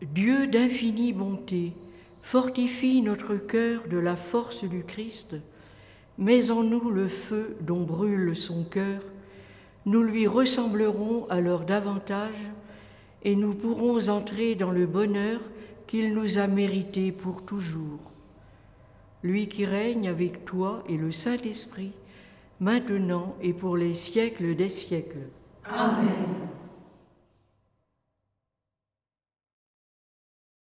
Dieu d'infinie bonté, fortifie notre cœur de la force du Christ, mets en nous le feu dont brûle son cœur, nous lui ressemblerons alors davantage et nous pourrons entrer dans le bonheur qu'il nous a mérité pour toujours. Lui qui règne avec toi et le Saint-Esprit, maintenant et pour les siècles des siècles. Amen.